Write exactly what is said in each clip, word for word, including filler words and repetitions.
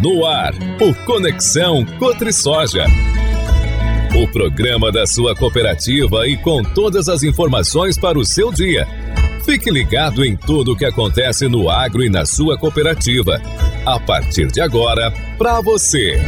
No ar, o Conexão CotriSoja. O programa da sua cooperativa e com todas as informações para o seu dia. Fique ligado em tudo o que acontece no agro e na sua cooperativa. A partir de agora, para você.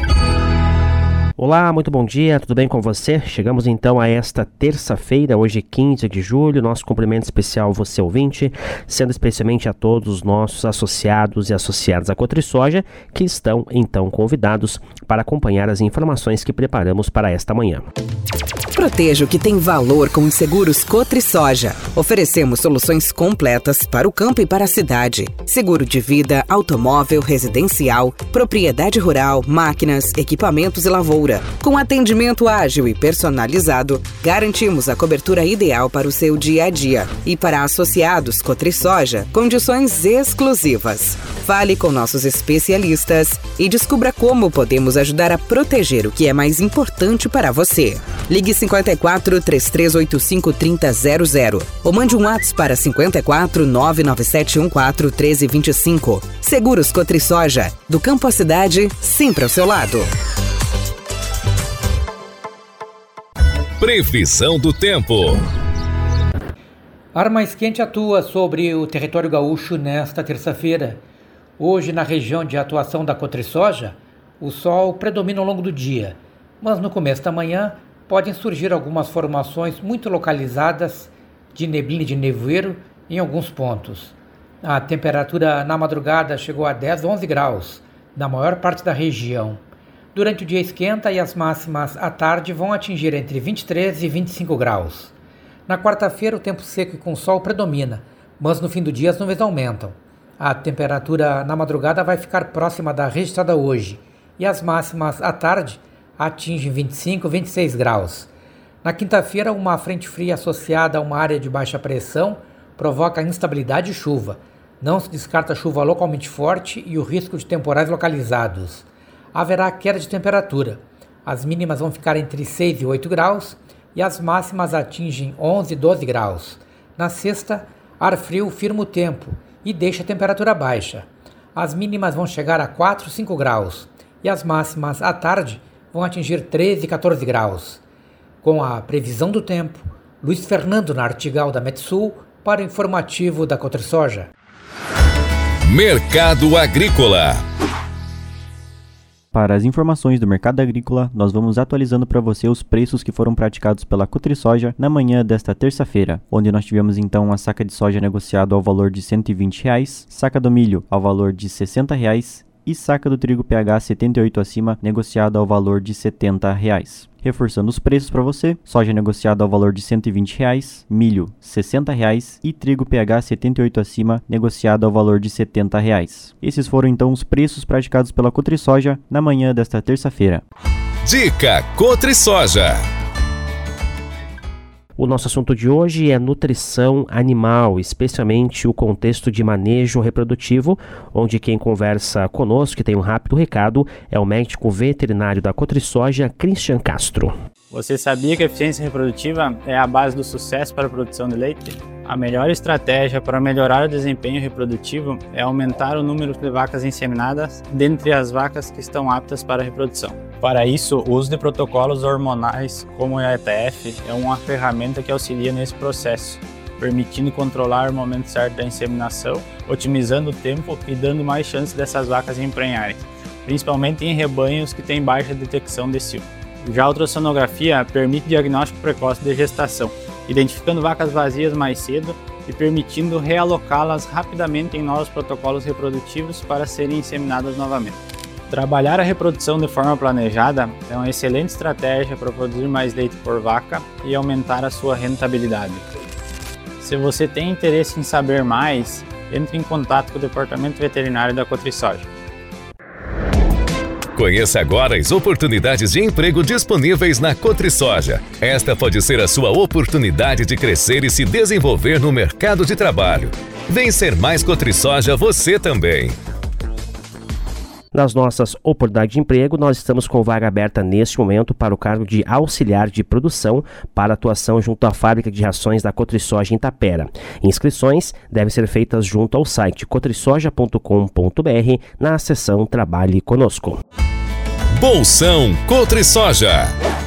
Olá, muito bom dia, tudo bem com você? Chegamos então a esta terça-feira, hoje quinze de julho, nosso cumprimento especial você ouvinte, sendo especialmente a todos os nossos associados e associadas à CotriSoja, que estão então convidados para acompanhar as informações que preparamos para esta manhã. Proteja o que tem valor com os seguros CotriSoja. Oferecemos soluções completas para o campo e para a cidade. Seguro de vida, automóvel, residencial, propriedade rural, máquinas, equipamentos e lavoura. Com atendimento ágil e personalizado, garantimos a cobertura ideal para o seu dia a dia. E para associados CotriSoja, condições exclusivas. Fale com nossos especialistas e descubra como podemos ajudar a proteger o que é mais importante para você. Ligue cinquenta e quatro, três três oito cinco, três zero zero zero ou mande um WhatsApp para cinquenta e quatro, nove nove sete um quatro, um três dois cinco. Seguros CotriSoja, do campo à cidade, sempre ao seu lado. Previsão do tempo. Ar mais quente atua sobre o território gaúcho nesta terça-feira. Hoje, na região de atuação da CotriSoja, o sol predomina ao longo do dia, mas no começo da manhã podem surgir algumas formações muito localizadas de neblina e de nevoeiro em alguns pontos. A temperatura na madrugada chegou a dez, onze graus, na maior parte da região. Durante o dia esquenta e as máximas à tarde vão atingir entre vinte e três e vinte e cinco graus. Na quarta-feira o tempo seco e com sol predomina, mas no fim do dia as nuvens aumentam. A temperatura na madrugada vai ficar próxima da registrada hoje e as máximas à tarde atingem vinte e cinco, vinte e seis graus. Na quinta-feira, uma frente fria associada a uma área de baixa pressão provoca instabilidade e chuva. Não se descarta chuva localmente forte e o risco de temporais localizados. Haverá queda de temperatura. As mínimas vão ficar entre seis e oito graus e as máximas atingem onze, doze graus. Na sexta, ar frio firma o tempo e deixa a temperatura baixa. As mínimas vão chegar a quatro, cinco graus e as máximas à tarde vão atingir treze, quatorze graus. Com a previsão do tempo, Luiz Fernando Nartigal da Metsul para o informativo da CotriSoja. Mercado Agrícola. Para as informações do mercado agrícola, nós vamos atualizando para você os preços que foram praticados pela CotriSoja na manhã desta terça-feira, onde nós tivemos então a saca de soja negociada ao valor de cento e vinte reais, saca do milho ao valor de sessenta reais e saca do trigo P H setenta e oito acima negociada ao valor de setenta reais. Reforçando os preços para você, soja negociada ao valor de cento e vinte reais, milho sessenta reais e trigo P H setenta e oito acima negociado ao valor de setenta reais. Esses foram então os preços praticados pela CotriSoja na manhã desta terça-feira. Dica CotriSoja. O nosso assunto de hoje é nutrição animal, especialmente o contexto de manejo reprodutivo, onde quem conversa conosco, que tem um rápido recado, é o médico veterinário da CotriSoja, Christian Castro. Você sabia que a eficiência reprodutiva é a base do sucesso para a produção de leite? A melhor estratégia para melhorar o desempenho reprodutivo é aumentar o número de vacas inseminadas dentre as vacas que estão aptas para a reprodução. Para isso, o uso de protocolos hormonais como o E T F é uma ferramenta que auxilia nesse processo, permitindo controlar o momento certo da inseminação, otimizando o tempo e dando mais chances dessas vacas emprenharem, principalmente em rebanhos que têm baixa detecção de cio. Já a ultrassonografia permite diagnóstico precoce de gestação, identificando vacas vazias mais cedo e permitindo realocá-las rapidamente em novos protocolos reprodutivos para serem inseminadas novamente. Trabalhar a reprodução de forma planejada é uma excelente estratégia para produzir mais leite por vaca e aumentar a sua rentabilidade. Se você tem interesse em saber mais, entre em contato com o Departamento Veterinário da CotriSoja. Conheça agora as oportunidades de emprego disponíveis na CotriSoja. Esta pode ser a sua oportunidade de crescer e se desenvolver no mercado de trabalho. Vem ser mais CotriSoja você também. Nas nossas oportunidades de emprego, nós estamos com vaga aberta neste momento para o cargo de auxiliar de produção para atuação junto à fábrica de rações da Cotrisoja em Itapera. Inscrições devem ser feitas junto ao site cotrisoja ponto com ponto b r na seção Trabalhe Conosco. Bolsão Cotrisoja.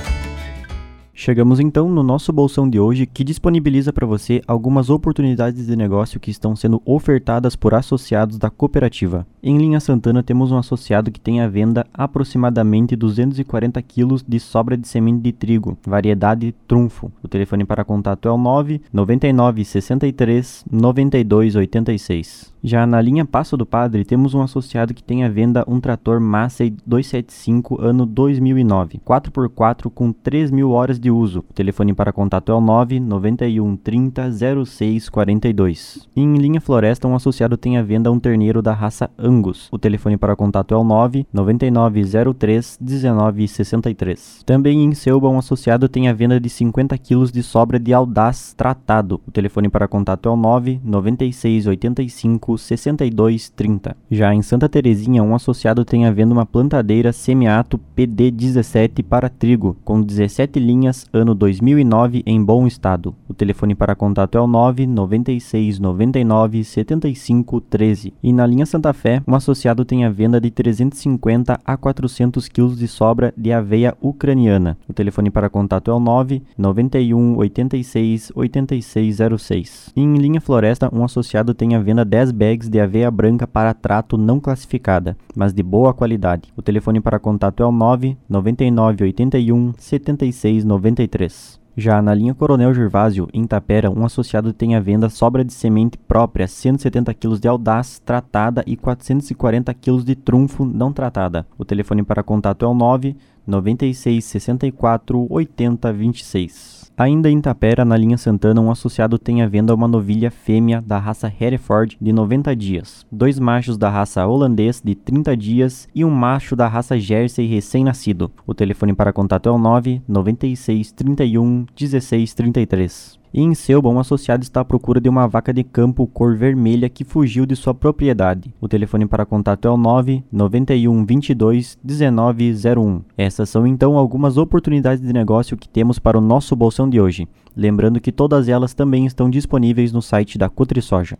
Chegamos então no nosso bolsão de hoje, que disponibiliza para você algumas oportunidades de negócio que estão sendo ofertadas por associados da cooperativa. Em Linha Santana temos um associado que tem à venda aproximadamente duzentos e quarenta quilos de sobra de semente de trigo, variedade trunfo. O telefone para contato é o nove nove nove seis três nove dois oito seis. Já na linha Passo do Padre, temos um associado que tem à venda um trator Massey duzentos e setenta e cinco ano dois mil e nove, quatro por quatro com três mil horas de uso. O telefone para contato é o nove nove um trinta zero seis quarenta e dois. Em linha Floresta, um associado tem à venda um terneiro da raça Angus. O telefone para contato é o nove nove nove zero três um nove seis três. Também em Selba, um associado tem à venda de cinquenta quilos de sobra de Audaz tratado. O telefone para contato é o nove nove seis oito cinco sessenta e dois trinta. Já em Santa Terezinha, um associado tem à venda uma plantadeira Semiato P D dezessete para trigo, com dezessete linhas, ano dois mil e nove, em bom estado. O telefone para contato é o nove nove seis nove nove sete cinco um três. E na linha Santa Fé, um associado tem à venda de trezentos e cinquenta a quatrocentos quilos de sobra de aveia ucraniana. O telefone para contato é o nove nove um oito seis oito seis zero seis. E em linha Floresta, um associado tem à venda dez bags de aveia branca para trato não classificada, mas de boa qualidade. O telefone para contato é o nove nove nove oito um sete seis nove três. Já na linha Coronel Gervásio, em Itapera, um associado tem à venda sobra de semente própria, cento e setenta quilos de Audaz tratada e quatrocentos e quarenta quilos de trunfo não tratada. O telefone para contato é o nove nove seis seis quatro oito zero dois seis. Ainda em Itapera, na linha Santana, um associado tem à venda uma novilha fêmea da raça Hereford de noventa dias, dois machos da raça holandês de trinta dias e um macho da raça Jersey recém-nascido. O telefone para contato é o nove nove seis trinta e um dezesseis trinta e três. E em Selba, um associado está à procura de uma vaca de campo cor vermelha que fugiu de sua propriedade. O telefone para contato é o nove nove um vinte e dois dezenove zero um. Essas são então algumas oportunidades de negócio que temos para o nosso bolsão de hoje. Lembrando que todas elas também estão disponíveis no site da Cotrisoja.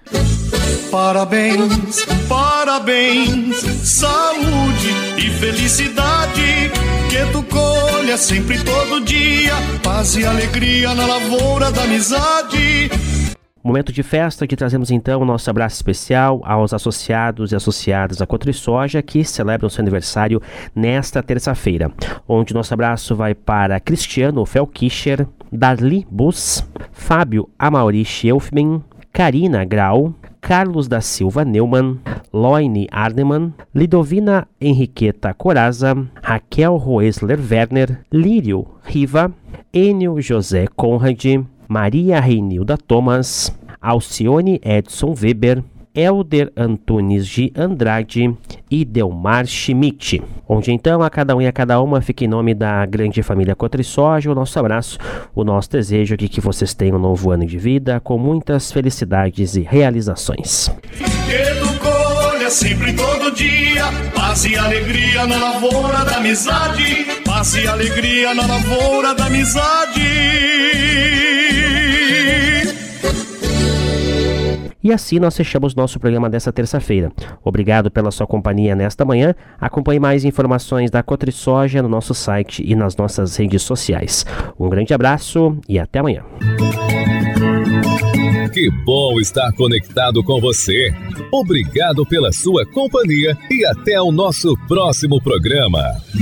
Parabéns, parabéns, saúde e felicidade, que tu colha sempre todo dia, paz e alegria na lavoura da amizade. Momento de festa que trazemos então o nosso abraço especial aos associados e associadas da Cotrisoja que celebram seu aniversário nesta terça-feira, onde nosso abraço vai para Cristiano Felkischer, Darli Bus, Fábio Amaurich Elfman, Karina Grau, Carlos da Silva Neumann, Loine Arnemann, Lidovina Henriqueta Coraza, Raquel Roesler Werner, Lírio Riva, Enio José Conrad, Maria Reinilda Thomas, Alcione Edson Weber, Elder Antunes de Andrade e Delmar Schmidt. Onde então a cada um e a cada uma fica em nome da grande família Cotrisoja o nosso abraço, o nosso desejo de que vocês tenham um novo ano de vida com muitas felicidades e realizações. Que tu colha sempre todo dia, paz e alegria na lavoura da amizade, paz e alegria na lavoura da amizade. E assim nós fechamos nosso programa desta terça-feira. Obrigado pela sua companhia nesta manhã. Acompanhe mais informações da Cotrisoja no nosso site e nas nossas redes sociais. Um grande abraço e até amanhã. Que bom estar conectado com você. Obrigado pela sua companhia e até o nosso próximo programa.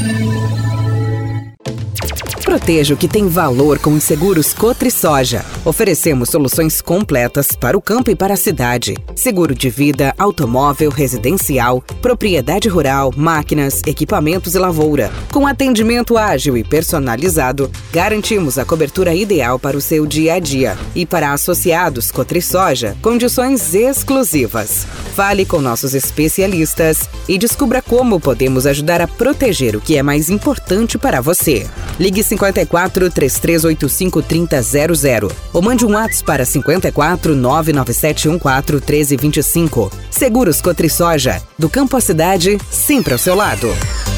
Proteja o que tem valor com os seguros Cotrisoja. Oferecemos soluções completas para o campo e para a cidade. Seguro de vida, automóvel, residencial, propriedade rural, máquinas, equipamentos e lavoura. Com atendimento ágil e personalizado, garantimos a cobertura ideal para o seu dia a dia. E para associados Cotrisoja, condições exclusivas. Fale com nossos especialistas e descubra como podemos ajudar a proteger o que é mais importante para você. Ligue cinco cinquenta e quatro, três três oito cinco, trinta zero zero ou mande um WhatsApp para cinquenta e quatro, nove nove sete um quatro, treze vinte e cinco. Seguros Cotrisoja, do campo à cidade, sempre ao seu lado.